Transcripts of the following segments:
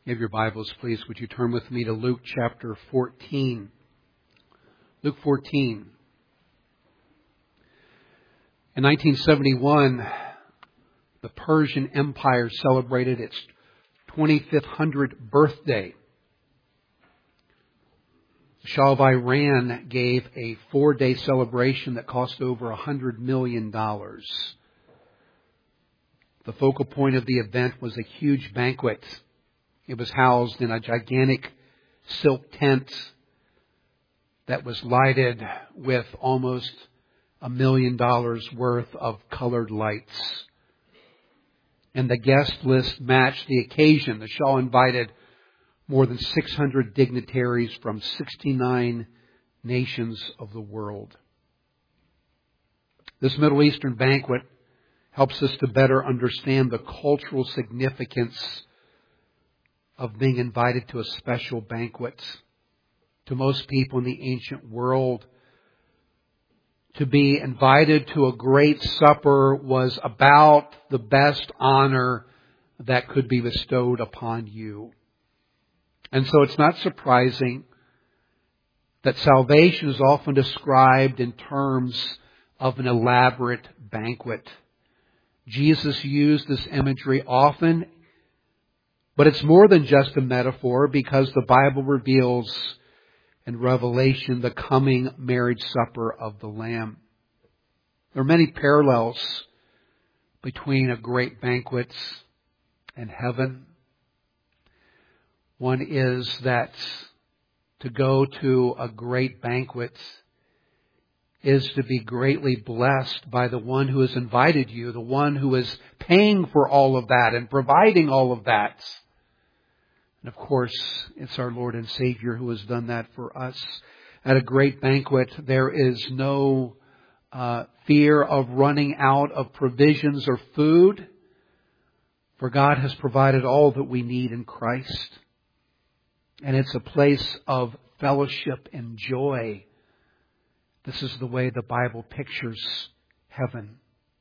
You have your Bibles, please. Would you turn with me to Luke chapter 14? Luke 14. In 1971, the Persian Empire celebrated its 2500th birthday. The Shah of Iran gave a 4-day celebration that cost over $100 million. The focal point of the event was a huge banquet. It was housed in a gigantic silk tent that was lighted with almost $1 million worth of colored lights. And the guest list matched the occasion. The Shah invited more than 600 dignitaries from 69 nations of the world. This Middle Eastern banquet helps us to better understand the cultural significance of being invited to a special banquet. To most people in the ancient world, to be invited to a great supper was about the best honor that could be bestowed upon you. And so it's not surprising that salvation is often described in terms of an elaborate banquet. Jesus used this imagery often, but it's more than just a metaphor, because the Bible reveals in Revelation the coming marriage supper of the Lamb. There are many parallels between a great banquet and heaven. One is that to go to a great banquet is to be greatly blessed by the one who has invited you, the one who is paying for all of that and providing all of that. And of course, it's our Lord and Savior who has done that for us. At a great banquet, there is no fear of running out of provisions or food, for God has provided all that we need in Christ. And it's a place of fellowship and joy. This is the way the Bible pictures heaven.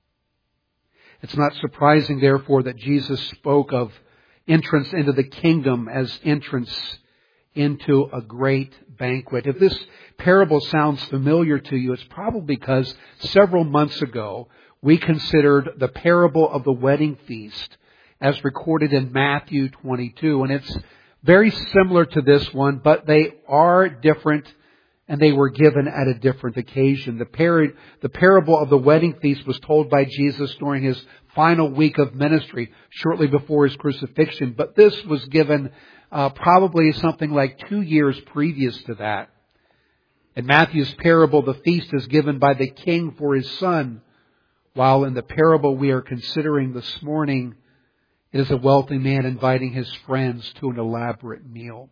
It's not surprising, therefore, that Jesus spoke of entrance into the kingdom as entrance into a great banquet. If this parable sounds familiar to you, it's probably because several months ago we considered the parable of the wedding feast as recorded in Matthew 22. And it's very similar to this one, but they are different and they were given at a different occasion. The parable of the wedding feast was told by Jesus during His final week of ministry, shortly before His crucifixion. But this was given probably something like 2 years previous to that. In Matthew's parable, the feast is given by the king for his son, while in the parable we are considering this morning, it is a wealthy man inviting his friends to an elaborate meal.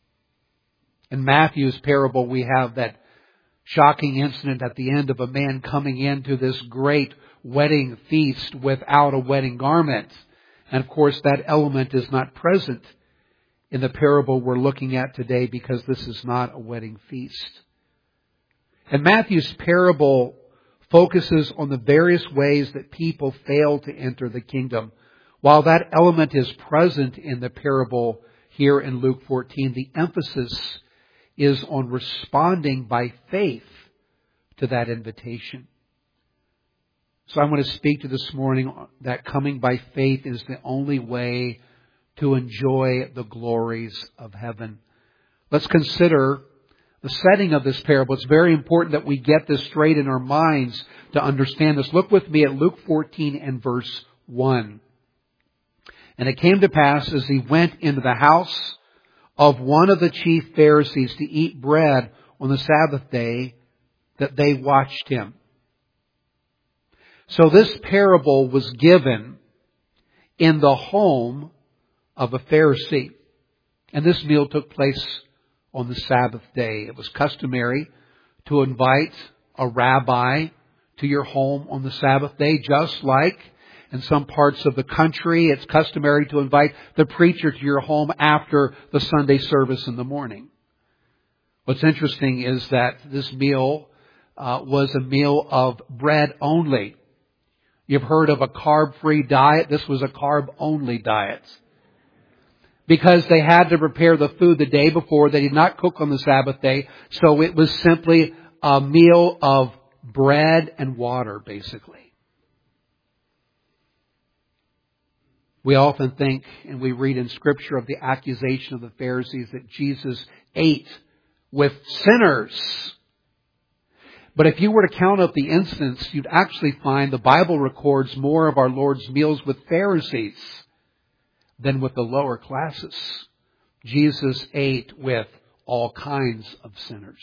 In Matthew's parable, we have that shocking incident at the end of a man coming into this great wedding feast without a wedding garment. And of course, that element is not present in the parable we're looking at today, because this is not a wedding feast. And Matthew's parable focuses on the various ways that people fail to enter the kingdom. While that element is present in the parable here in Luke 14, the emphasis is on responding by faith to that invitation. So I want to speak to this morning that coming by faith is the only way to enjoy the glories of heaven. Let's consider the setting of this parable. It's very important that we get this straight in our minds to understand this. Look with me at Luke 14 and verse 1. And it came to pass, as he went into the house of one of the chief Pharisees to eat bread on the Sabbath day, that they watched him. So this parable was given in the home of a Pharisee. And this meal took place on the Sabbath day. It was customary to invite a rabbi to your home on the Sabbath day, just like in some parts of the country, it's customary to invite the preacher to your home after the Sunday service in the morning. What's interesting is that this meal was a meal of bread only. You've heard of a carb-free diet. This was a carb-only diet. because they had to prepare the food the day before. They did not cook on the Sabbath day. So it was simply a meal of bread and water, basically. We often think, and we read in Scripture of the accusation of the Pharisees that Jesus ate with sinners. But if you were to count up the instance, you'd actually find the Bible records more of our Lord's meals with Pharisees than with the lower classes. Jesus ate with all kinds of sinners.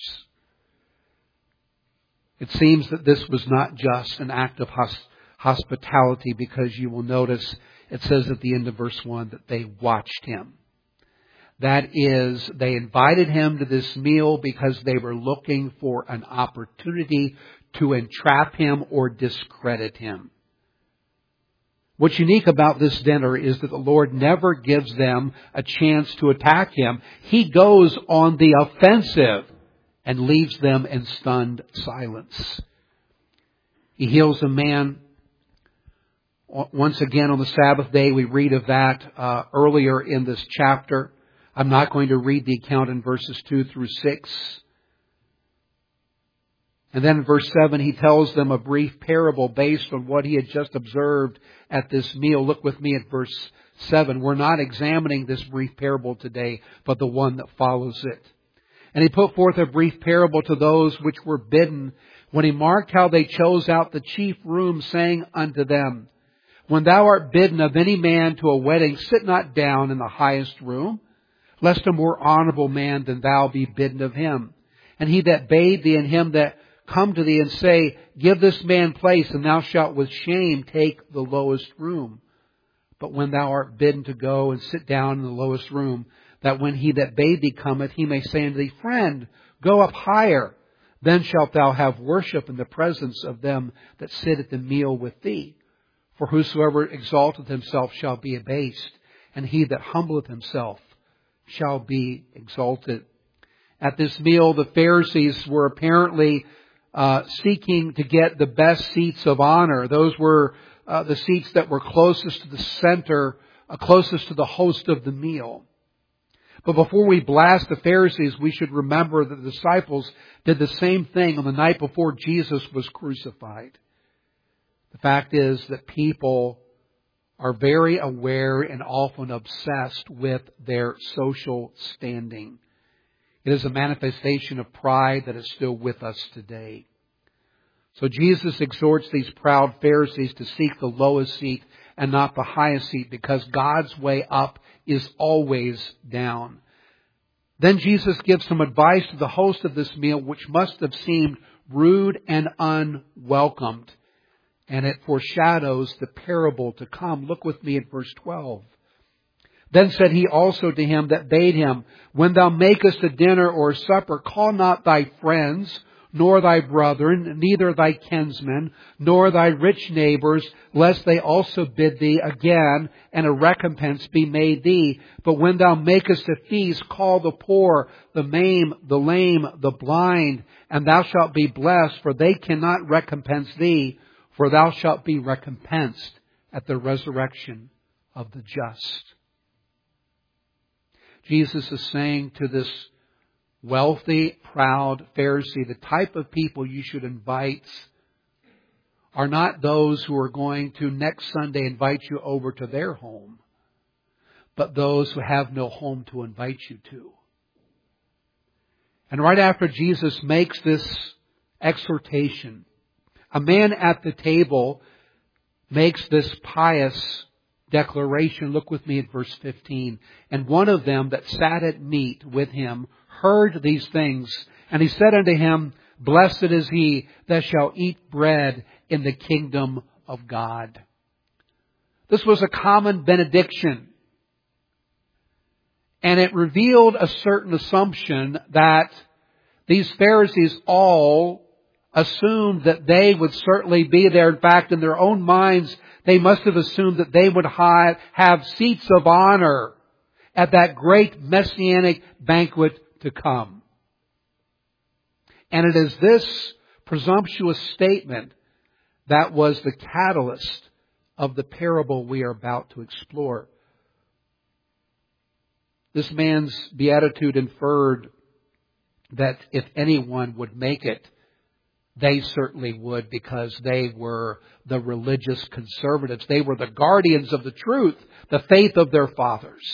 It seems that this was not just an act of hospitality, because you will notice it says at the end of verse 1 that they watched Him. That is, they invited Him to this meal because they were looking for an opportunity to entrap Him or discredit Him. What's unique about this dinner is that the Lord never gives them a chance to attack Him. He goes on the offensive and leaves them in stunned silence. He heals a man. Once again on the Sabbath day, we read of that earlier in this chapter. I'm not going to read the account in verses 2 through 6. And then in verse 7, He tells them a brief parable based on what He had just observed at this meal. Look with me at verse 7. We're not examining this brief parable today, but the one that follows it. And He put forth a brief parable to those which were bidden, when He marked how they chose out the chief room, saying unto them, When thou art bidden of any man to a wedding, sit not down in the highest room, lest a more honorable man than thou be bidden of him. And he that bade thee and him that come to thee and say, Give this man place, and thou shalt with shame take the lowest room. But when thou art bidden to go and sit down in the lowest room, that when he that bade thee cometh, he may say unto thee, Friend, go up higher. Then shalt thou have worship in the presence of them that sit at the meal with thee. For whosoever exalteth himself shall be abased, and he that humbleth himself shall be exalted. At this meal, the Pharisees were apparently seeking to get the best seats of honor. Those were the seats that were closest to the center, closest to the host of the meal. But before we blast the Pharisees, we should remember that the disciples did the same thing on the night before Jesus was crucified. The fact is that people are very aware and often obsessed with their social standing. It is a manifestation of pride that is still with us today. So Jesus exhorts these proud Pharisees to seek the lowest seat and not the highest seat, because God's way up is always down. Then Jesus gives some advice to the host of this meal, which must have seemed rude and unwelcomed. And it foreshadows the parable to come. Look with me at verse 12. Then said He also to him that bade him, When thou makest a dinner or a supper, call not thy friends, nor thy brethren, neither thy kinsmen, nor thy rich neighbors, lest they also bid thee again, and a recompense be made thee. But when thou makest a feast, call the poor, the maimed, the lame, the blind, and thou shalt be blessed, for they cannot recompense thee, for thou shalt be recompensed at the resurrection of the just. Jesus is saying to this wealthy, proud Pharisee, the type of people you should invite are not those who are going to next Sunday invite you over to their home, but those who have no home to invite you to. And right after Jesus makes this exhortation, a man at the table makes this pious declaration. Look with me at verse 15. And one of them that sat at meat with him heard these things. And he said unto him, Blessed is he that shall eat bread in the kingdom of God. This was a common benediction. And it revealed a certain assumption that these Pharisees all assumed that they would certainly be there. In fact, in their own minds, they must have assumed that they would have seats of honor at that great messianic banquet to come. And it is this presumptuous statement that was the catalyst of the parable we are about to explore. This man's beatitude inferred that if anyone would make it, they certainly would, because they were the religious conservatives. They were the guardians of the truth, the faith of their fathers.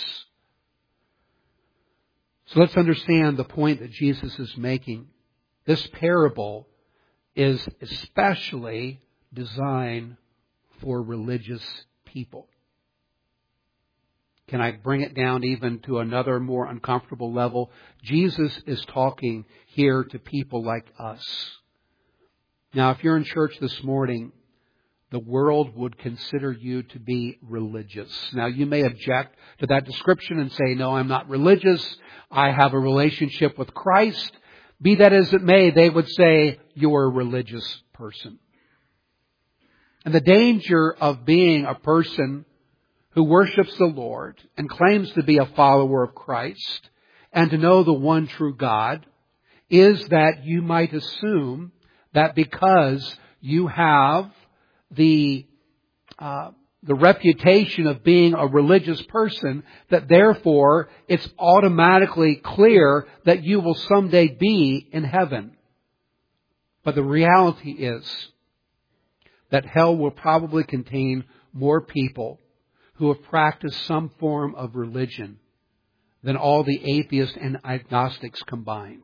So let's understand the point that Jesus is making. This parable is especially designed for religious people. Can I bring it down even to another more uncomfortable level? Jesus is talking here to people like us. Now, if you're in church this morning, the world would consider you to be religious. Now, you may object to that description and say, no, I'm not religious. I have a relationship with Christ. Be that as it may, they would say, you're a religious person. And the danger of being a person who worships the Lord and claims to be a follower of Christ and to know the one true God is that you might assume that because you have the reputation of being a religious person, that therefore it's automatically clear that you will someday be in heaven. But the reality is that hell will probably contain more people who have practiced some form of religion than all the atheists and agnostics combined.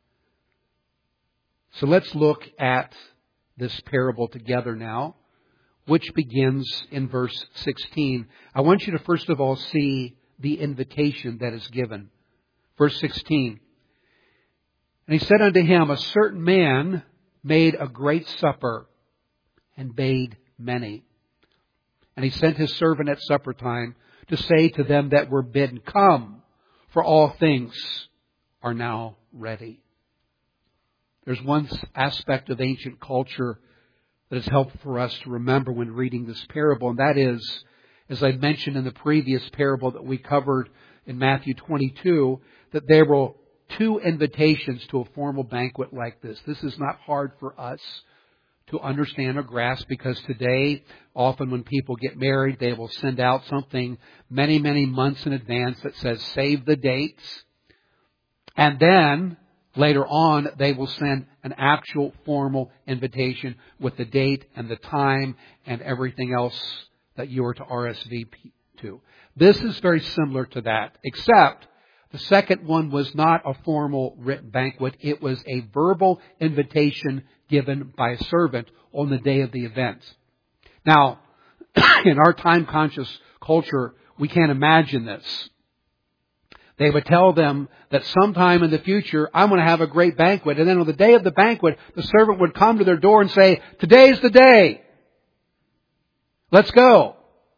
So let's look at this parable together now, which begins in verse 16. I want you to first of all see the invitation that is given. Verse 16. And he said unto him, a certain man made a great supper and bade many. And he sent his servant at supper time to say to them that were bidden, come, for all things are now ready. There's one aspect of ancient culture that is helpful for us to remember when reading this parable, and that is, as I mentioned in the previous parable that we covered in Matthew 22, that there were two invitations to a formal banquet like this. This is not hard for us to understand or grasp, because today, often when people get married, they will send out something many, many months in advance that says, save the dates. And then, later on, they will send an actual formal invitation with the date and the time and everything else that you are to RSVP to. This is very similar to that, except the second one was not a formal written banquet. It was a verbal invitation given by a servant on the day of the event. Now, in our time-conscious culture, we can't imagine this. They would tell them that sometime in the future, I'm going to have a great banquet. And then on the day of the banquet, the servant would come to their door and say, today's the day. Let's go.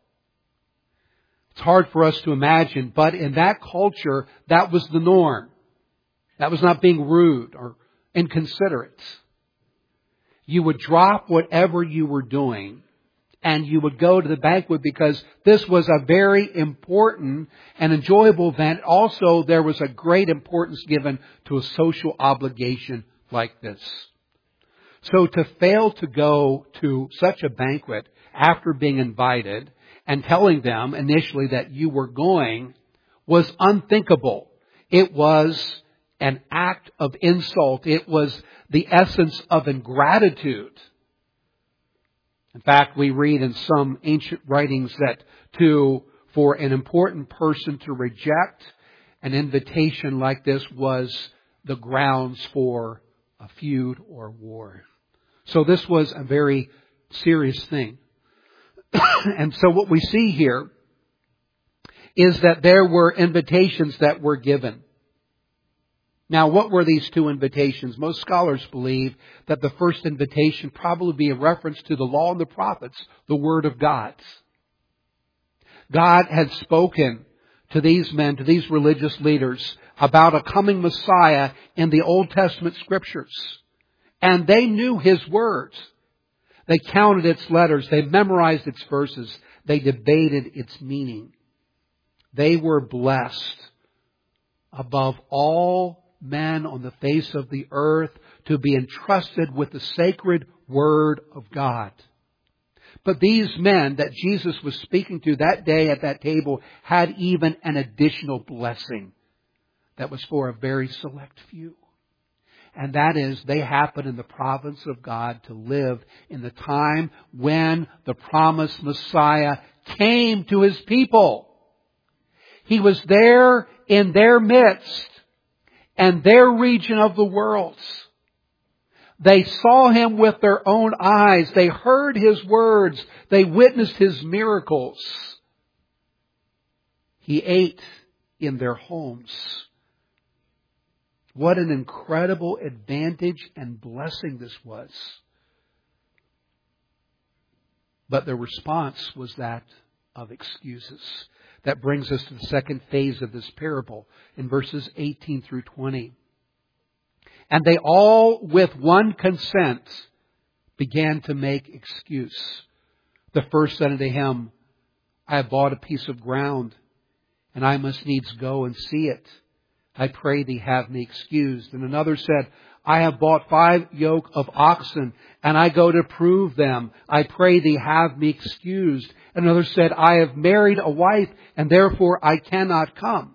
It's hard for us to imagine, but in that culture, that was the norm. That was not being rude or inconsiderate. You would drop whatever you were doing and you would go to the banquet because this was a very important and enjoyable event. Also, there was a great importance given to a social obligation like this. So to fail to go to such a banquet after being invited and telling them initially that you were going was unthinkable. It was an act of insult. It was the essence of ingratitude. In fact, we read in some ancient writings that for an important person to reject an invitation like this was the grounds for a feud or war. So this was a very serious thing. And so what we see here is that there were invitations that were given. Now, what were these two invitations? Most scholars believe that the first invitation probably be a reference to the law and the prophets, the Word of God. God had spoken to these men, to these religious leaders, about a coming Messiah in the Old Testament Scriptures. And they knew His words. They counted its letters. They memorized its verses. They debated its meaning. They were blessed above all men on the face of the earth to be entrusted with the sacred Word of God. But these men that Jesus was speaking to that day at that table had even an additional blessing that was for a very select few. And that is, they happen in the province of God to live in the time when the promised Messiah came to His people. He was there in their midst and their region of the world. They saw Him with their own eyes. They heard His words. They witnessed His miracles. He ate in their homes. What an incredible advantage and blessing this was. But the response was that of excuses. That brings us to the second phase of this parable in verses 18 through 20. And they all, with one consent, began to make excuse. The first said unto him, I have bought a piece of ground, and I must needs go and see it. I pray thee, have me excused. And another said, I have bought 5 yoke of oxen, and I go to prove them. I pray thee, have me excused. And another said, I have married a wife, and therefore I cannot come.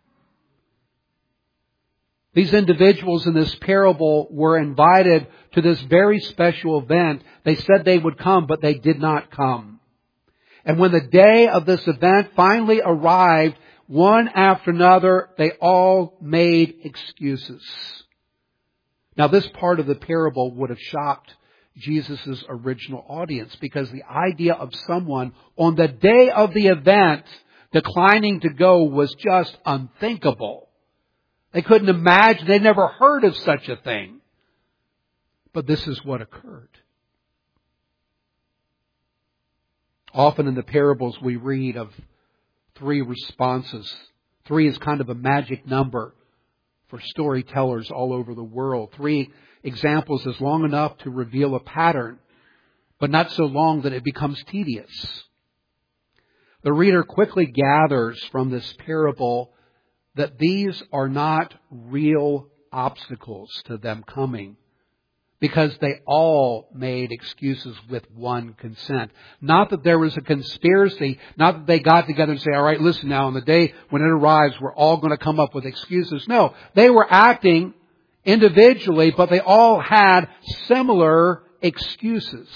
These individuals in this parable were invited to this very special event. They said they would come, but they did not come. And when the day of this event finally arrived, one after another, they all made excuses. Now, this part of the parable would have shocked Jesus' original audience, because the idea of someone on the day of the event declining to go was just unthinkable. They couldn't imagine. They never heard of such a thing. But this is what occurred. Often in the parables we read of 3 responses. 3 is kind of a magic number for storytellers all over the world. 3 examples is long enough to reveal a pattern, but not so long that it becomes tedious. The reader quickly gathers from this parable that these are not real obstacles to them coming, because they all made excuses with one consent. Not that there was a conspiracy, not that they got together and say, all right, listen now, on the day when it arrives, we're all going to come up with excuses. No, they were acting individually, but they all had similar excuses.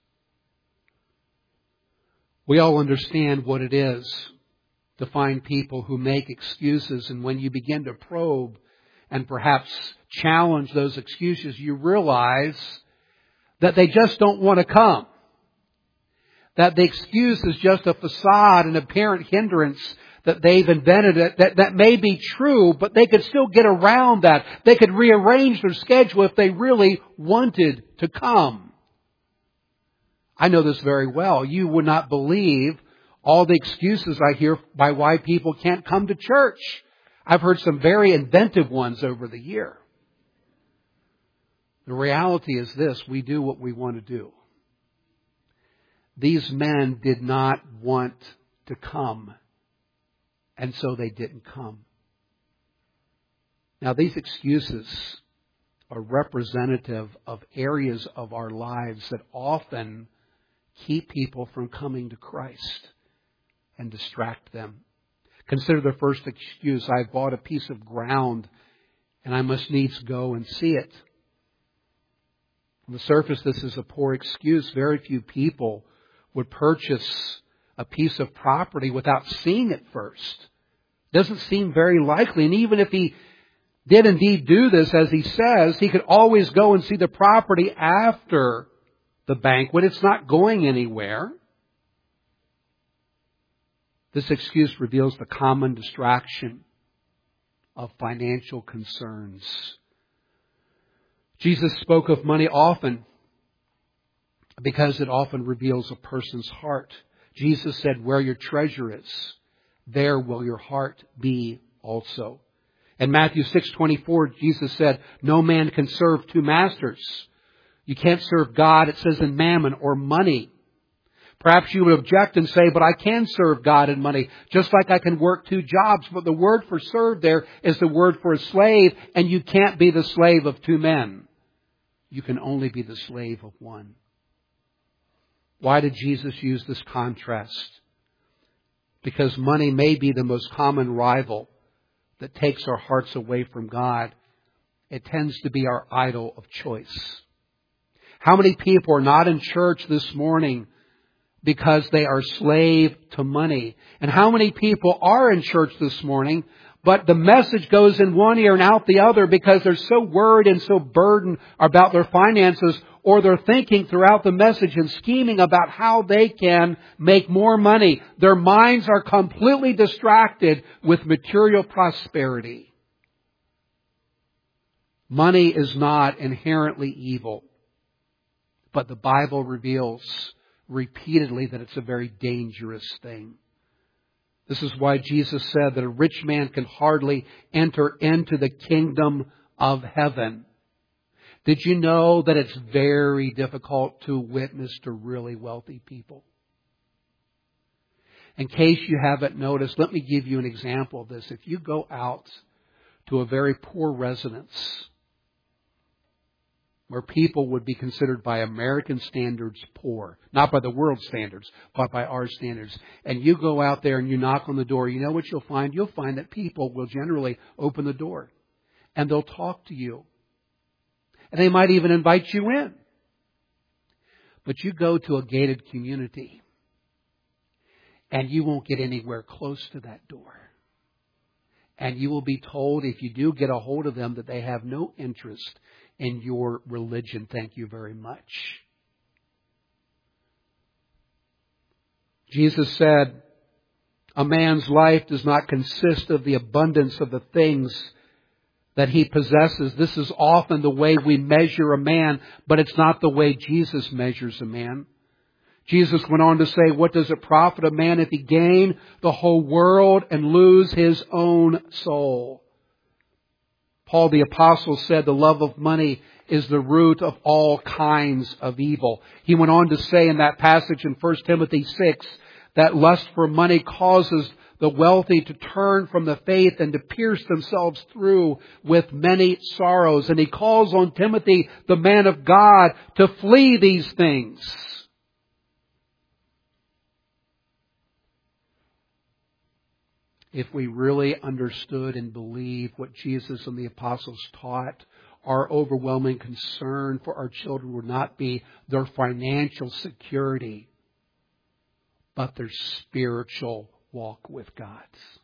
We all understand what it is to find people who make excuses, and when you begin to probe and perhaps challenge those excuses, you realize that they just don't want to come. That the excuse is just a facade, an apparent hindrance that they've invented. That may be true, but they could still get around that. They could rearrange their schedule if they really wanted to come. I know this very well. You would not believe all the excuses I hear by why people can't come to church. I've heard some very inventive ones over the year. The reality is this: we do what we want to do. These men did not want to come, and so they didn't come. Now, these excuses are representative of areas of our lives that often keep people from coming to Christ and distract them. Consider the first excuse: I've bought a piece of ground and I must needs go and see it. On the surface, this is a poor excuse. Very few people would purchase a piece of property without seeing it first. Doesn't seem very likely. And even if he did indeed do this, as he says, he could always go and see the property after the banquet. It's not going anywhere. This excuse reveals the common distraction of financial concerns. Jesus spoke of money often because it often reveals a person's heart. Jesus said, where your treasure is, there will your heart be also. In Matthew 6:24, Jesus said, no man can serve 2 masters. You can't serve God, it says, in mammon or money. Perhaps you would object and say, but I can serve God and money, just like I can work 2 jobs. But the word for serve there is the word for a slave, and you can't be the slave of 2 men. You can only be the slave of one. Why did Jesus use this contrast? Because money may be the most common rival that takes our hearts away from God. It tends to be our idol of choice. How many people are not in church this morning because they are slave to money? And how many people are in church this morning, but the message goes in one ear and out the other because they're so worried and so burdened about their finances, or they're thinking throughout the message and scheming about how they can make more money. Their minds are completely distracted with material prosperity. Money is not inherently evil, but the Bible reveals repeatedly that it's a very dangerous thing. This is why Jesus said that a rich man can hardly enter into the kingdom of heaven. Did you know that it's very difficult to witness to really wealthy people? In case you haven't noticed, let me give you an example of this. If you go out to a very poor residence, where people would be considered by American standards poor, not by the world standards, but by our standards, and you go out there and you knock on the door, you know what you'll find? You'll find that people will generally open the door and they'll talk to you. And they might even invite you in. But you go to a gated community and you won't get anywhere close to that door. And you will be told, if you do get a hold of them, that they have no interest in your religion. Thank you very much. Jesus said, a man's life does not consist of the abundance of the things that he possesses. This is often the way we measure a man, but it's not the way Jesus measures a man. Jesus went on to say, what does it profit a man if he gain the whole world and lose his own soul? Paul the Apostle said the love of money is the root of all kinds of evil. He went on to say in that passage in 1 Timothy 6 that lust for money causes the wealthy to turn from the faith and to pierce themselves through with many sorrows. And he calls on Timothy, the man of God, to flee these things. If we really understood and believed what Jesus and the apostles taught, our overwhelming concern for our children would not be their financial security, but their spiritual walk with God.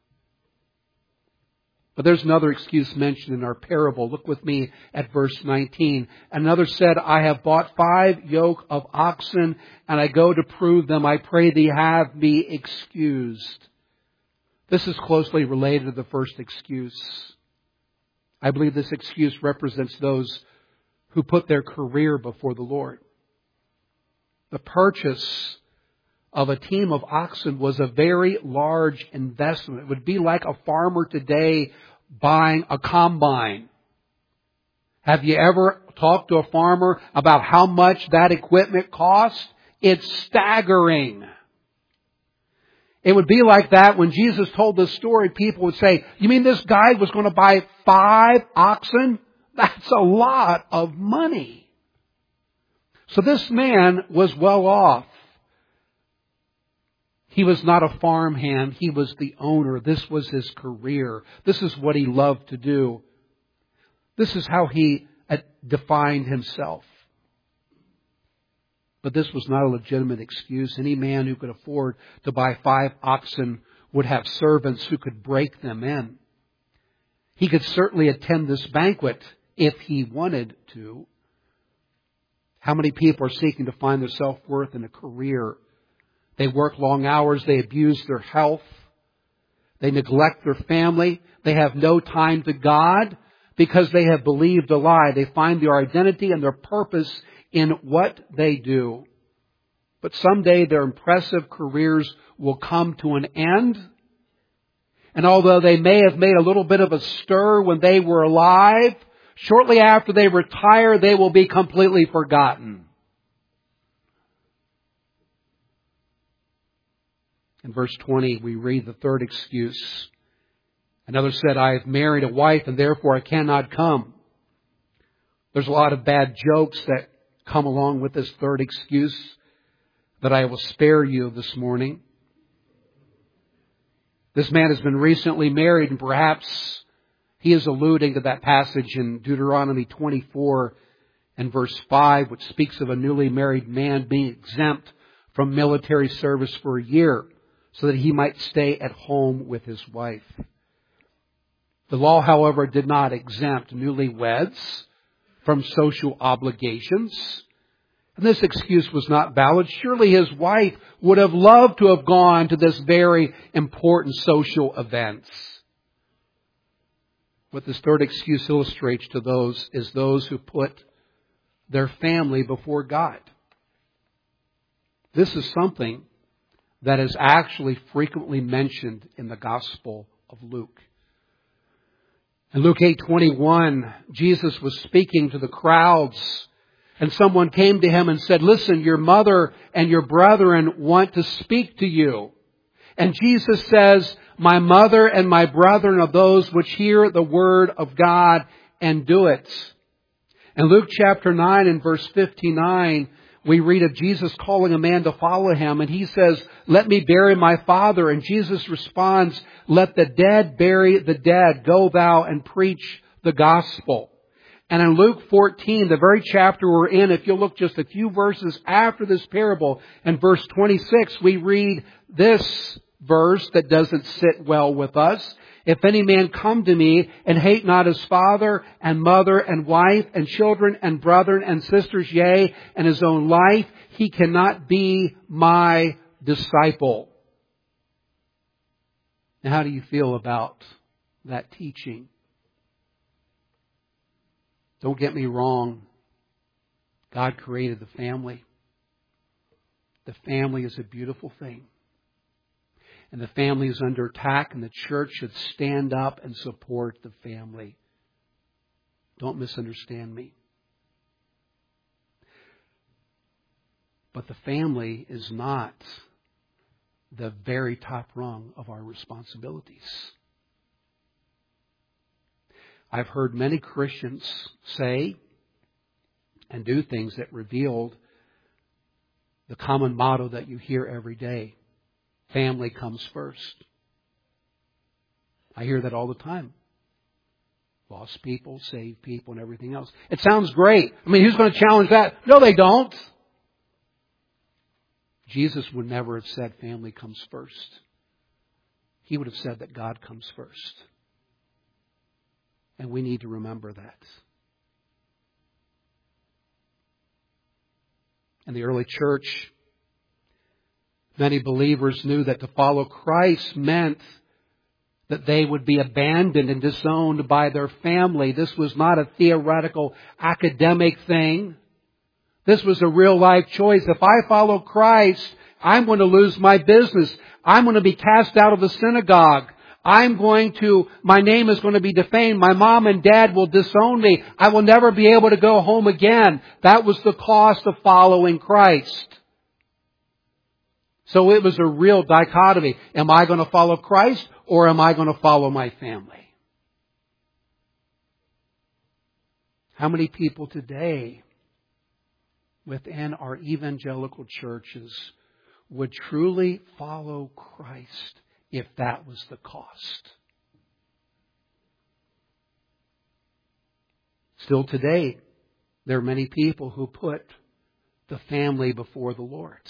But there's another excuse mentioned in our parable. Look with me at verse 19. Another said, I have bought 5 yoke of oxen, and I go to prove them. I pray thee have me excused. This is closely related to the first excuse. I believe this excuse represents those who put their career before the Lord. The purchase of a team of oxen was a very large investment. It would be like a farmer today buying a combine. Have you ever talked to a farmer about how much that equipment costs? It's staggering. It would be like that when Jesus told this story. People would say, you mean this guy was going to buy 5 oxen? That's a lot of money. So this man was well off. He was not a farmhand. He was the owner. This was his career. This is what he loved to do. This is how he defined himself. But this was not a legitimate excuse. Any man who could afford to buy 5 oxen would have servants who could break them in. He could certainly attend this banquet if he wanted to. How many people are seeking to find their self-worth in a career? They work long hours. They abuse their health. They neglect their family. They have no time to God because they have believed a lie. They find their identity and their purpose in what they do. But someday their impressive careers will come to an end. And although they may have made a little bit of a stir when they were alive, shortly after they retire, they will be completely forgotten. In verse 20, we read the third excuse. Another said, I have married a wife and therefore I cannot come. There's a lot of bad jokes that come along with this third excuse. that I will spare you this morning. This man has been recently married, and perhaps he is alluding to that passage in Deuteronomy 24 and verse 5, which speaks of a newly married man being exempt from military service for a year so that he might stay at home with his wife. The law, however, did not exempt newlyweds from social obligations. And this excuse was not valid. Surely his wife would have loved to have gone to this very important social event. What this third excuse illustrates to those is those who put their family before God. This is something that is actually frequently mentioned in the Gospel of Luke. In Luke 8:21, Jesus was speaking to the crowds, and someone came to him and said, "Listen, your mother and your brethren want to speak to you." And Jesus says, "My mother and my brethren are those which hear the word of God and do it." In Luke chapter 9 and verse 59, we read of Jesus calling a man to follow him, and he says, "Let me bury my father." And Jesus responds, "Let the dead bury the dead. Go thou and preach the gospel." And in Luke 14, the very chapter we're in, if you look just a few verses after this parable, in verse 26, we read this verse that doesn't sit well with us. "If any man come to me and hate not his father and mother and wife and children and brethren and sisters, yea, and his own life, he cannot be my disciple." Now, how do you feel about that teaching? Don't get me wrong. God created the family. The family is a beautiful thing. And the family is under attack, and the church should stand up and support the family. Don't misunderstand me. But the family is not the very top rung of our responsibilities. I've heard many Christians say and do things that revealed the common motto that you hear every day. Family comes first. I hear that all the time. Lost people, saved people, and everything else. It sounds great. I mean, who's going to challenge that? No, they don't. Jesus would never have said family comes first. He would have said that God comes first. And we need to remember that. In the early church, many believers knew that to follow Christ meant that they would be abandoned and disowned by their family. This was not a theoretical, academic thing. This was a real life choice. If I follow Christ, I'm going to lose my business. I'm going to be cast out of the synagogue. My name is going to be defamed. My mom and dad will disown me. I will never be able to go home again. That was the cost of following Christ. So it was a real dichotomy. Am I going to follow Christ or am I going to follow my family? How many people today within our evangelical churches would truly follow Christ if that was the cost? Still today, there are many people who put the family before the Lord's.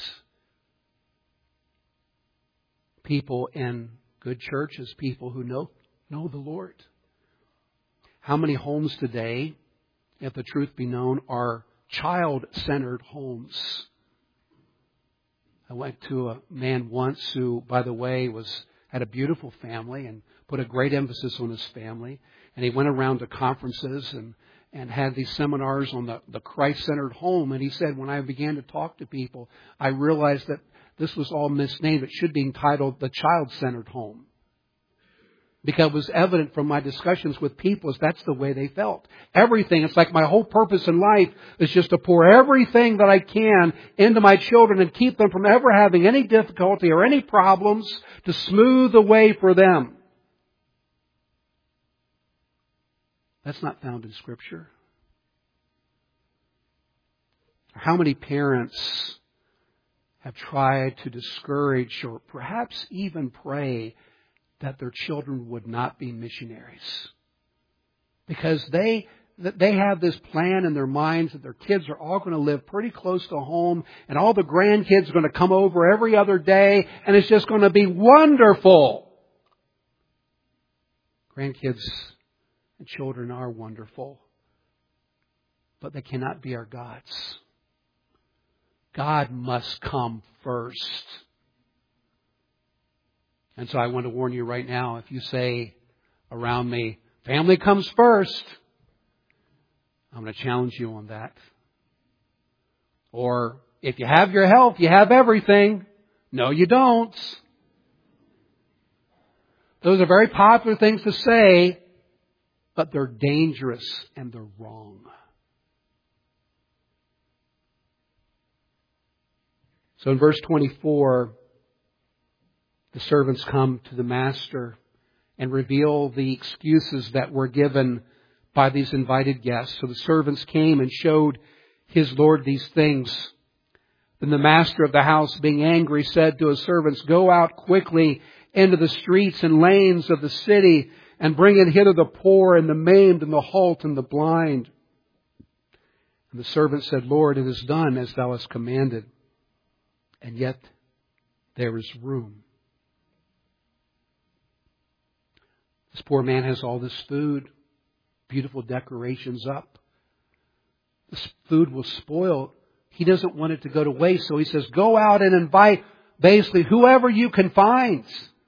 People in good churches, people who know the Lord. How many homes today, if the truth be known, are child-centered homes? I went to a man once who, by the way, had a beautiful family and put a great emphasis on his family. And he went around to conferences and had these seminars on the Christ-centered home. And he said, when I began to talk to people, I realized that this was all misnamed. It should be entitled the child-centered home. Because it was evident from my discussions with people is that's the way they felt. Everything, it's like my whole purpose in life is just to pour everything that I can into my children and keep them from ever having any difficulty or any problems, to smooth the way for them. That's not found in Scripture. How many parents have tried to discourage or perhaps even pray that their children would not be missionaries. Because they have this plan in their minds that their kids are all going to live pretty close to home and all the grandkids are going to come over every other day and it's just going to be wonderful. Grandkids and children are wonderful, but they cannot be our gods. God must come first. And so I want to warn you right now, if you say around me, family comes first, I'm going to challenge you on that. Or, if you have your health, you have everything. No, you don't. Those are very popular things to say, but they're dangerous and they're wrong. So in verse 24, the servants come to the master and reveal the excuses that were given by these invited guests. So the servants came and showed his lord these things. Then the master of the house, being angry, said to his servants, "Go out quickly into the streets and lanes of the city and bring in hither the poor and the maimed and the halt and the blind." And the servant said, "Lord, it is done as thou hast commanded, and yet there is room." This poor man has all this food, beautiful decorations up. This food will spoil. He doesn't want it to go to waste, so he says, go out and invite basically whoever you can find.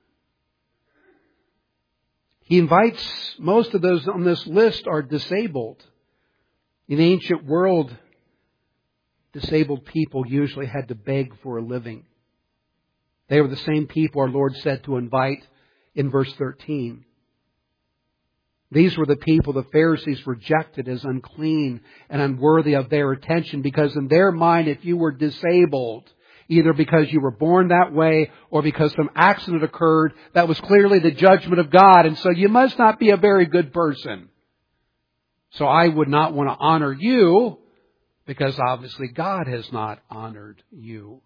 He invites, most of those on this list are disabled. In the ancient world, disabled people usually had to beg for a living. They were the same people our Lord said to invite in verse 13. These were the people the Pharisees rejected as unclean and unworthy of their attention, because in their mind, if you were disabled, either because you were born that way or because some accident occurred, that was clearly the judgment of God. And so you must not be a very good person. So I would not want to honor you because obviously God has not honored you.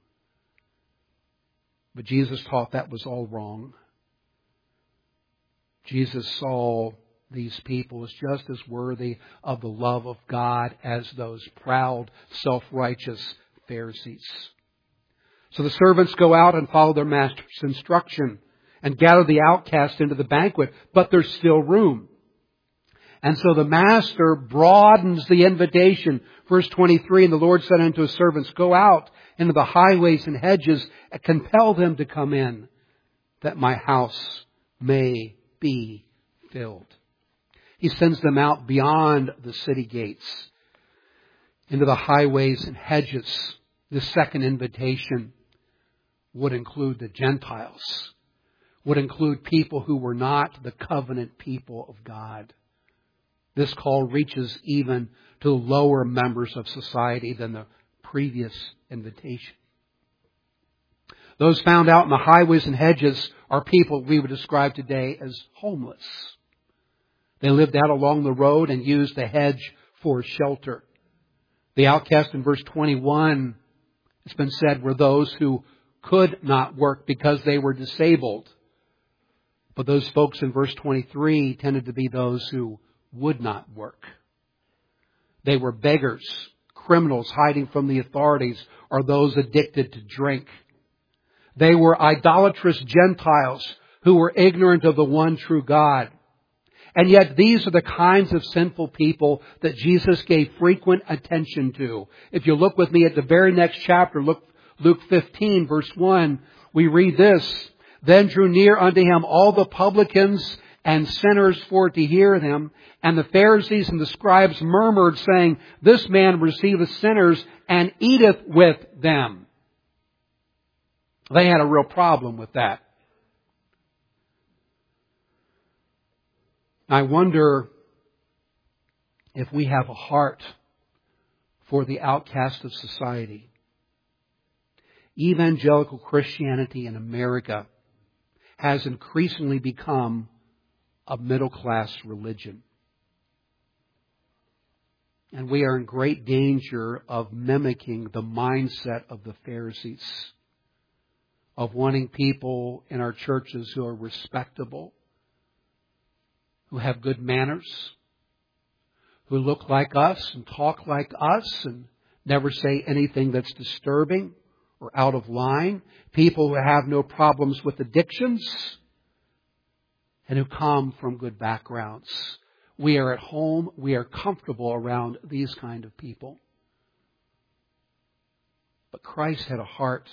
But Jesus taught that was all wrong. Jesus saw these people as just as worthy of the love of God as those proud, self-righteous Pharisees. So the servants go out and follow their master's instruction and gather the outcast into the banquet, but there's still room. And so the master broadens the invitation. Verse 23, and the Lord said unto his servants, go out into the highways and hedges and compel them to come in, that my house may be filled. He sends them out beyond the city gates, into the highways and hedges. The second invitation would include the Gentiles, would include people who were not the covenant people of God. This call reaches even to the lower members of society than the previous invitation. Those found out in the highways and hedges are people we would describe today as homeless. They lived out along the road and used the hedge for shelter. The outcast in verse 21, it's been said, were those who could not work because they were disabled. But those folks in verse 23 tended to be those who would not work. They were beggars, criminals hiding from the authorities, or those addicted to drink. They were idolatrous Gentiles who were ignorant of the one true God. And yet these are the kinds of sinful people that Jesus gave frequent attention to. If you look with me at the very next chapter, Luke 15, verse 1, we read this. Then drew near unto him all the publicans and sinners for to hear him. And the Pharisees and the scribes murmured, saying, this man receiveth sinners and eateth with them. They had a real problem with that. I wonder if we have a heart for the outcast of society. Evangelical Christianity in America has increasingly become a middle-class religion. And we are in great danger of mimicking the mindset of the Pharisees. of wanting people in our churches who are respectable, who have good manners, who look like us and talk like us and never say anything that's disturbing or out of line. People who have no problems with addictions and who come from good backgrounds. We are at home. We are comfortable around these kind of people. But Christ had a heart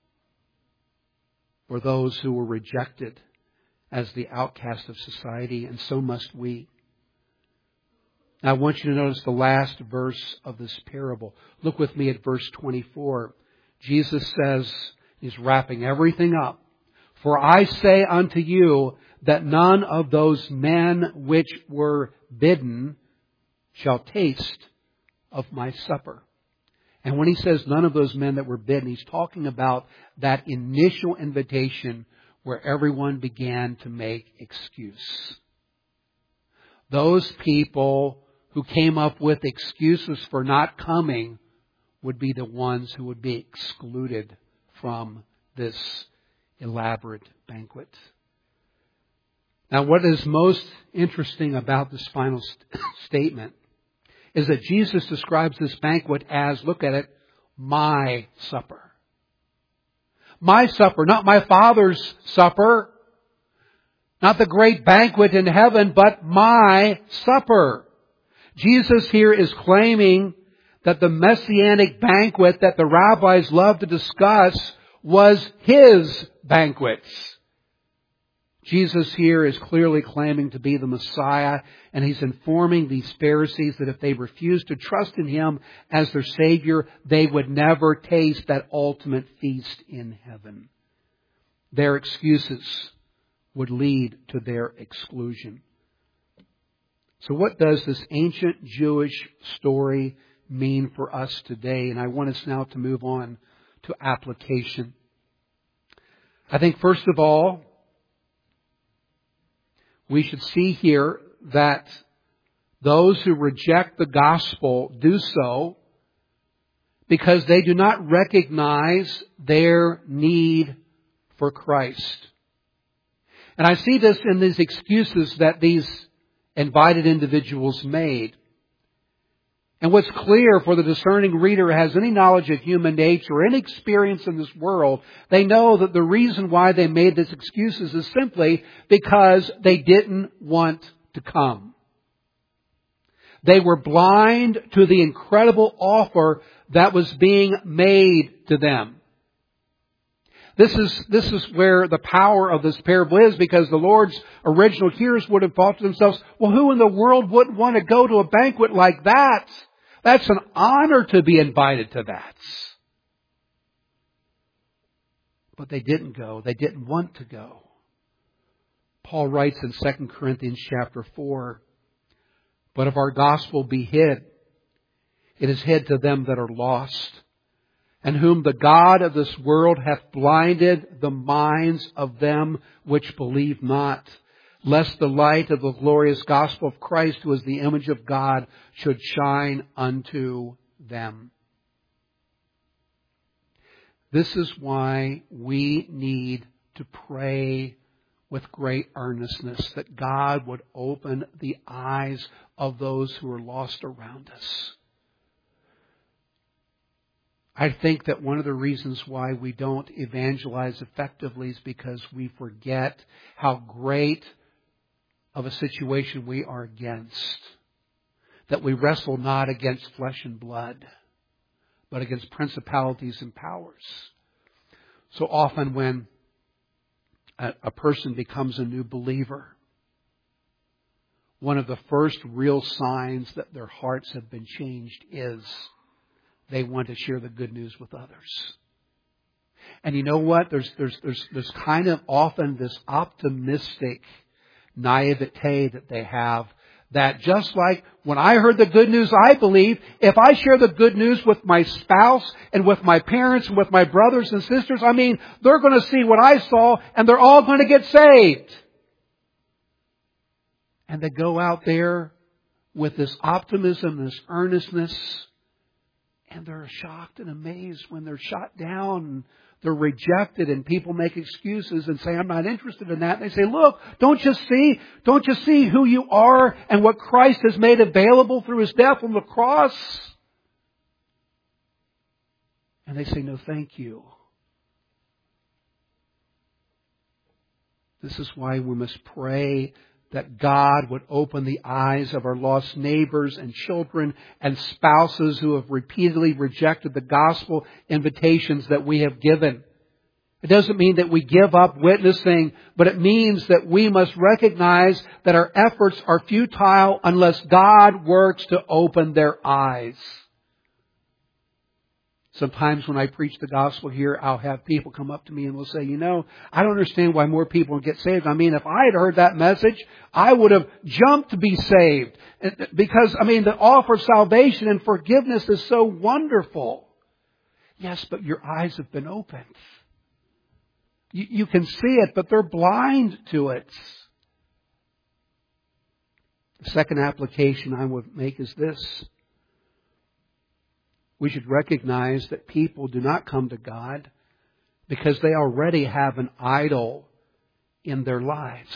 for those who were rejected as the outcast of society, and so must we. Now, I want you to notice the last verse of this parable. Look with me at verse 24. Jesus says, he's wrapping everything up. For I say unto you that none of those men which were bidden shall taste of my supper. And when he says none of those men that were bidden, he's talking about that initial invitation where everyone began to make excuse. Those people who came up with excuses for not coming would be the ones who would be excluded from this elaborate banquet. Now, what is most interesting about this final statement is that Jesus describes this banquet as, look at it, my supper. My supper, not my Father's supper, not the great banquet in heaven, but my supper. Jesus here is claiming that the messianic banquet that the rabbis love to discuss was His banquet. Jesus here is clearly claiming to be the Messiah, and He's informing these Pharisees that if they refuse to trust in Him as their Savior, they would never taste that ultimate feast in heaven. Their excuses would lead to their exclusion. So what does this ancient Jewish story mean for us today? And I want us now to move on to application. I think first of all, we should see here that those who reject the gospel do so because they do not recognize their need for Christ. And I see this in these excuses that these invited individuals made. And what's clear for the discerning reader who has any knowledge of human nature or any experience in this world, they know that the reason why they made these excuses is simply because they didn't want to come. They were blind to the incredible offer that was being made to them. This is where the power of this parable is, because the Lord's original hearers would have thought to themselves, well, who in the world wouldn't want to go to a banquet like that? That's an honor to be invited to that. But they didn't go. They didn't want to go. Paul writes in 2 Corinthians chapter 4, but if our gospel be hid, it is hid to them that are lost, and whom the God of this world hath blinded the minds of them which believe not, lest the light of the glorious gospel of Christ, who is the image of God, should shine unto them. This is why we need to pray with great earnestness that God would open the eyes of those who are lost around us. I think that one of the reasons why we don't evangelize effectively is because we forget how great of a situation we are against. That we wrestle not against flesh and blood, but against principalities and powers. So often when a person becomes a new believer, one of the first real signs that their hearts have been changed is they want to share the good news with others. And you know what? There's kind of often this optimistic naivete that they have, that just like when I heard the good news, I believe if I share the good news with my spouse and with my parents and with my brothers and sisters, they're going to see what I saw and they're all going to get saved. And they go out there with this optimism, this earnestness, and they're shocked and amazed when they're shot down. they're rejected, and people make excuses and say, I'm not interested in that. And they say, look, don't you see who you are and what Christ has made available through His death on the cross? And they say, no, thank you. This is why we must pray that God would open the eyes of our lost neighbors and children and spouses who have repeatedly rejected the gospel invitations that we have given. It doesn't mean that we give up witnessing, but it means that we must recognize that our efforts are futile unless God works to open their eyes. Sometimes when I preach the gospel here, I'll have people come up to me and will say, I don't understand why more people get saved. I mean, if I had heard that message, I would have jumped to be saved. Because, the offer of salvation and forgiveness is so wonderful. Yes, but your eyes have been opened. You can see it, but they're blind to it. The second application I would make is this. We should recognize that people do not come to God because they already have an idol in their lives.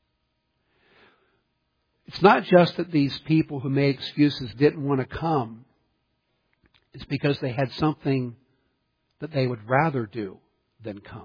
It's not just that these people who made excuses didn't want to come. It's because they had something that they would rather do than come.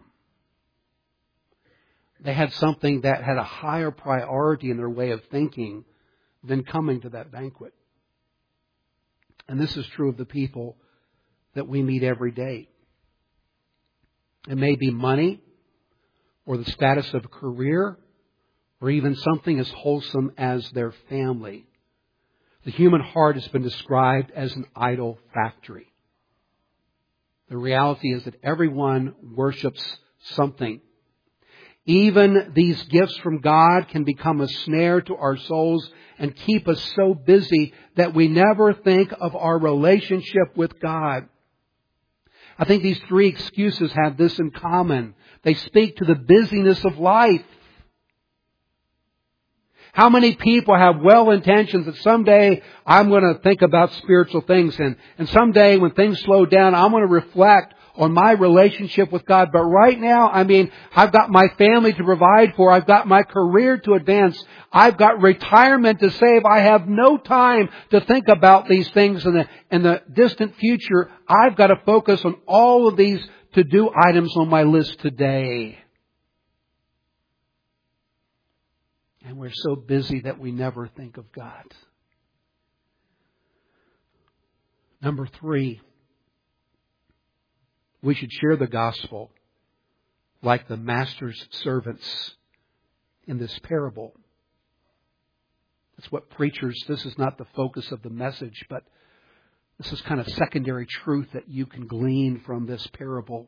They had something that had a higher priority in their way of thinking than coming to that banquet. And this is true of the people that we meet every day. It may be money or the status of a career or even something as wholesome as their family. The human heart has been described as an idol factory. The reality is that everyone worships something. Even these gifts from God can become a snare to our souls and keep us so busy that we never think of our relationship with God. I think these three excuses have this in common. They speak to the busyness of life. How many people have well intentions that someday I'm going to think about spiritual things and someday when things slow down, I'm going to reflect on my relationship with God. But right now, I've got my family to provide for. I've got my career to advance. I've got retirement to save. I have no time to think about these things in the distant future. I've got to focus on all of these to-do items on my list today. And we're so busy that we never think of God. Number 3. We should share the gospel like the master's servants in this parable. That's what preachers, this is not the focus of the message, but this is kind of secondary truth that you can glean from this parable.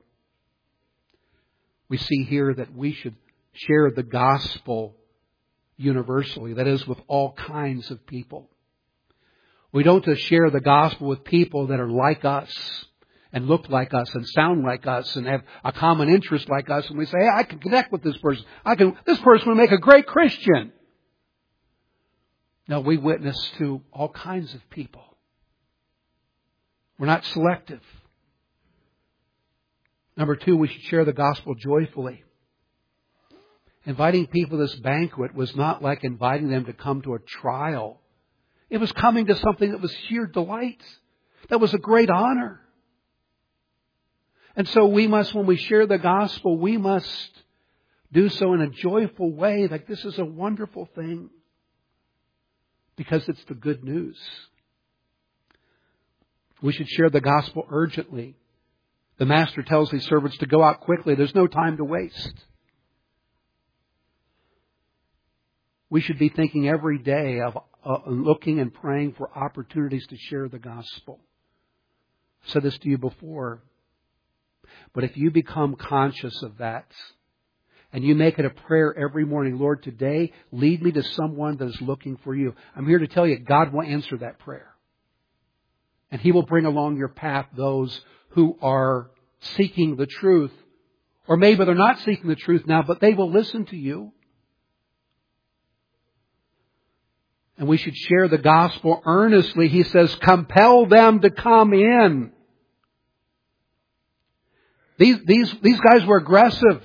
We see here that we should share the gospel universally, that is, with all kinds of people. We don't just share the gospel with people that are like us and look like us and sound like us and have a common interest like us, and we say, hey, I can connect with this person. This person will make a great Christian. No, we witness to all kinds of people. We're not selective. Number 2, we should share the gospel joyfully. Inviting people to this banquet was not like inviting them to come to a trial. It was coming to something that was sheer delight. That was a great honor. And so we must, when we share the gospel, we must do so in a joyful way. Like this is a wonderful thing. Because it's the good news. We should share the gospel urgently. The master tells these servants to go out quickly. There's no time to waste. We should be thinking every day of looking and praying for opportunities to share the gospel. I've said this to you before. But if you become conscious of that, and you make it a prayer every morning, Lord, today, lead me to someone that is looking for you. I'm here to tell you, God will answer that prayer. And He will bring along your path those who are seeking the truth. Or maybe they're not seeking the truth now, but they will listen to you. And we should share the gospel earnestly. He says, compel them to come in. These guys were aggressive.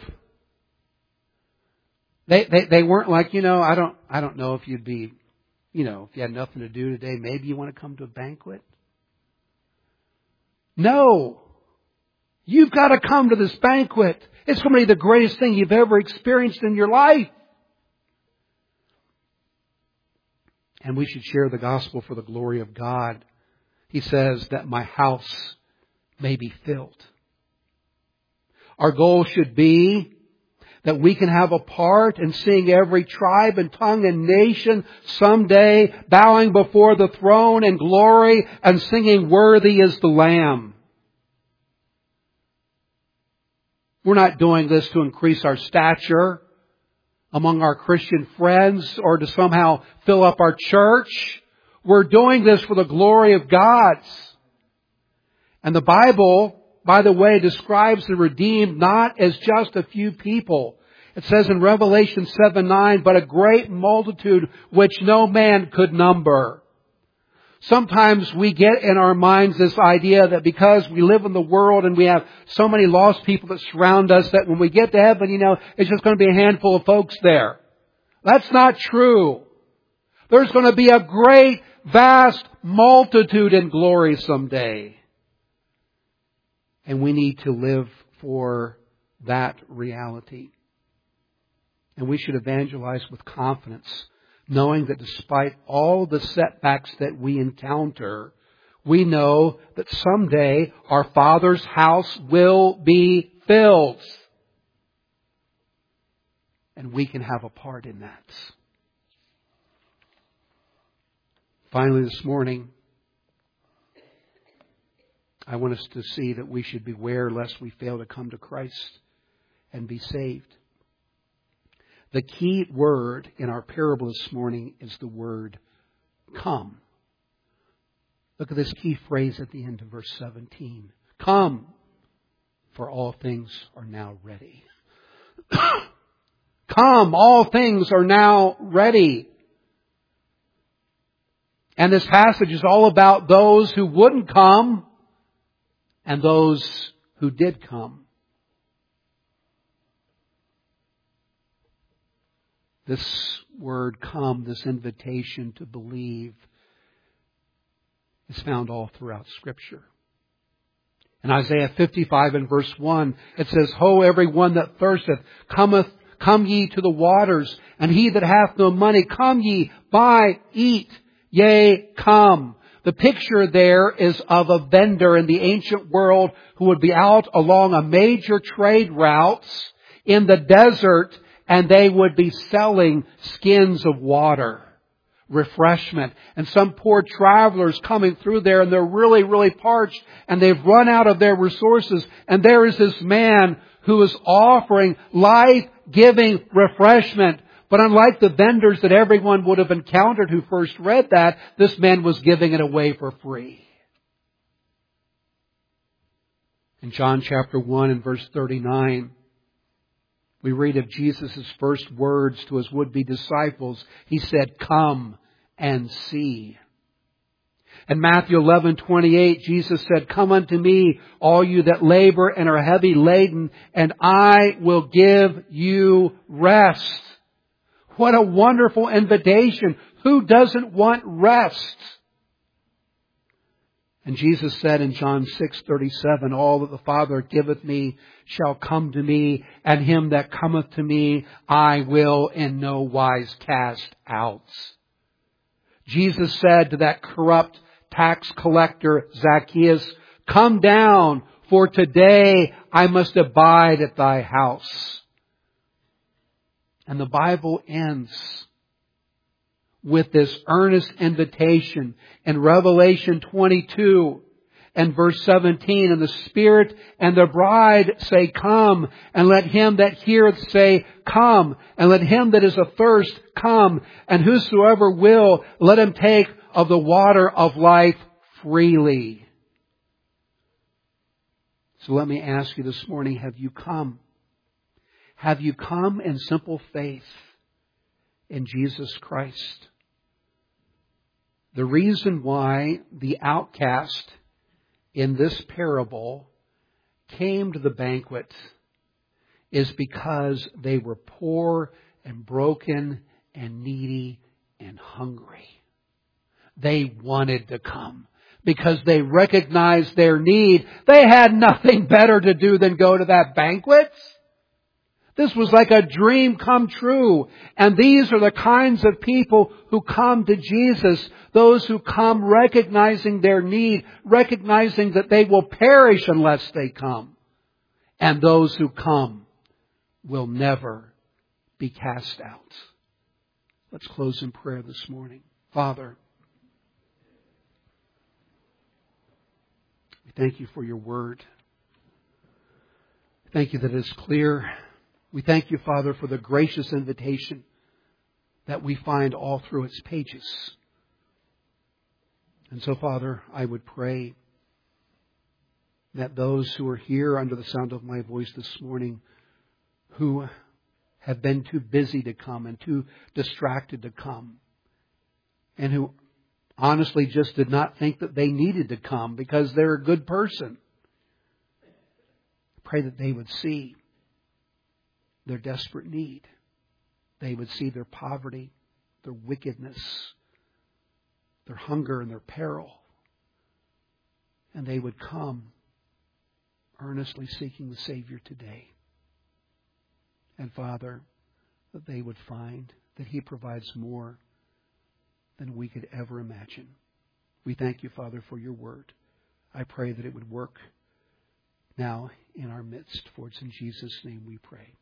They weren't like, I don't know if you'd be, if you had nothing to do today, maybe you want to come to a banquet. No. You've got to come to this banquet. It's going to be the greatest thing you've ever experienced in your life. And we should share the gospel for the glory of God. He says that my house may be filled. Our goal should be that we can have a part in seeing every tribe and tongue and nation someday bowing before the throne in glory and singing, "Worthy is the Lamb." We're not doing this to increase our stature among our Christian friends or to somehow fill up our church. We're doing this for the glory of God. And the Bible, by the way, describes the redeemed not as just a few people. It says in Revelation 7:9, but a great multitude which no man could number. Sometimes we get in our minds this idea that because we live in the world and we have so many lost people that surround us that when we get to heaven, it's just going to be a handful of folks there. That's not true. There's going to be a great, vast multitude in glory someday. And we need to live for that reality. And we should evangelize with confidence, knowing that despite all the setbacks that we encounter, we know that someday our Father's house will be filled. And we can have a part in that. Finally, this morning, I want us to see that we should beware lest we fail to come to Christ and be saved. The key word in our parable this morning is the word come. Look at this key phrase at the end of verse 17. Come, for all things are now ready. Come, all things are now ready. And this passage is all about those who wouldn't come and those who did come. This word come, this invitation to believe, is found all throughout Scripture. In Isaiah 55 and verse 1, it says, Ho, every one that thirsteth, come ye to the waters, and he that hath no money, come ye, buy, eat, yea, come. The picture there is of a vendor in the ancient world who would be out along a major trade routes in the desert, and they would be selling skins of water, refreshment. And some poor travelers coming through there, and they're really, really parched, and they've run out of their resources. And there is this man who is offering life-giving refreshment. But unlike the vendors that everyone would have encountered who first read that, this man was giving it away for free. In John chapter 1 and verse 39, we read of Jesus' first words to his would-be disciples. He said, Come and see. In Matthew 11:28, Jesus said, Come unto me, all you that labor and are heavy laden, and I will give you rest. What a wonderful invitation. Who doesn't want rest? And Jesus said in John 6:37, All that the Father giveth me shall come to me, and him that cometh to me I will in no wise cast out. Jesus said to that corrupt tax collector Zacchaeus, Come down, for today I must abide at thy house. And the Bible ends with this earnest invitation in Revelation 22 and verse 17. And the Spirit and the bride say, Come. And let him that heareth say, Come. And let him that is athirst come. And whosoever will, let him take of the water of life freely. So let me ask you this morning, have you come? Have you come in simple faith in Jesus Christ? The reason why the outcast in this parable came to the banquet is because they were poor and broken and needy and hungry. They wanted to come because they recognized their need. They had nothing better to do than go to that banquet. This was like a dream come true. And these are the kinds of people who come to Jesus. Those who come recognizing their need, recognizing that they will perish unless they come. And those who come will never be cast out. Let's close in prayer this morning. Father, we thank you for your word. Thank you that it is clear. We thank you, Father, for the gracious invitation that we find all through its pages. And so, Father, I would pray that those who are here under the sound of my voice this morning, who have been too busy to come and too distracted to come, and who honestly just did not think that they needed to come because they're a good person, I pray that they would see their desperate need. They would see their poverty, their wickedness, their hunger and their peril. And they would come earnestly seeking the Savior today. And Father, that they would find that He provides more than we could ever imagine. We thank you, Father, for your word. I pray that it would work now in our midst. For it's in Jesus' name we pray.